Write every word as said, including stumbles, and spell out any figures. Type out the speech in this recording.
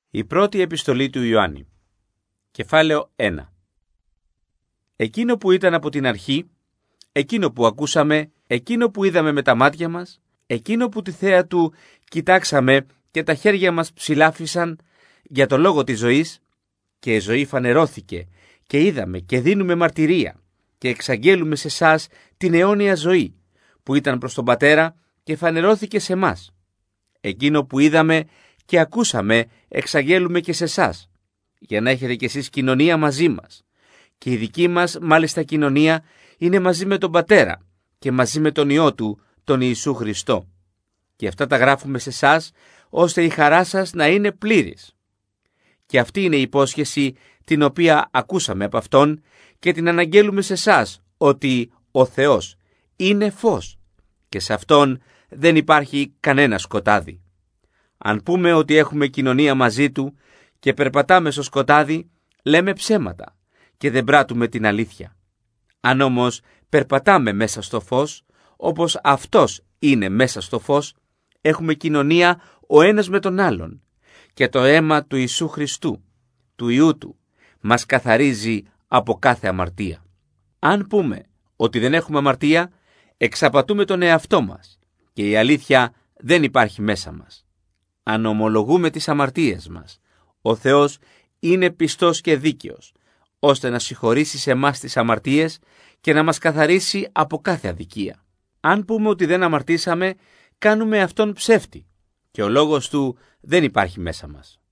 Η πρώτη επιστολή του Ιωάννη. Κεφάλαιο ένα. Εκείνο που ήταν από την αρχή, εκείνο που ακούσαμε, εκείνο που είδαμε με τα μάτια μας, εκείνο που τη θέα του κοιτάξαμε και τα χέρια μας ψηλάφισαν για το λόγο της ζωής, και η ζωή φανερώθηκε και είδαμε και δίνουμε μαρτυρία και εξαγγέλουμε σε εσάς την αιώνια ζωή που ήταν προς τον Πατέρα και φανερώθηκε σε μας. Εκείνο που είδαμε και ακούσαμε εξαγγέλουμε και σε εσάς, για να έχετε κι εσείς κοινωνία μαζί μας. Και η δική μας μάλιστα κοινωνία είναι μαζί με τον Πατέρα και μαζί με τον Υιό Του, τον Ιησού Χριστό. Και αυτά τα γράφουμε σε εσάς, ώστε η χαρά σας να είναι πλήρης. Και αυτή είναι η υπόσχεση την οποία ακούσαμε από Αυτόν και την αναγγέλουμε σε εσάς, ότι ο Θεός είναι φως και σε Αυτόν δεν υπάρχει κανένα σκοτάδι. Αν πούμε ότι έχουμε κοινωνία μαζί Του και περπατάμε στο σκοτάδι, λέμε ψέματα και δεν πράττουμε την αλήθεια. Αν όμως περπατάμε μέσα στο φως, όπως Αυτός είναι μέσα στο φως, έχουμε κοινωνία ο ένας με τον άλλον και το αίμα του Ιησού Χριστού, του Υιού Του, μας καθαρίζει από κάθε αμαρτία. Αν πούμε ότι δεν έχουμε αμαρτία, εξαπατούμε τον εαυτό μας και η αλήθεια δεν υπάρχει μέσα μας. Αν ομολογούμε τις αμαρτίες μας, ο Θεός είναι πιστός και δίκαιος, ώστε να συγχωρήσει σε εμάς τις αμαρτίες και να μας καθαρίσει από κάθε αδικία. Αν πούμε ότι δεν αμαρτήσαμε, κάνουμε Αυτόν ψεύτη και ο λόγος Του δεν υπάρχει μέσα μας.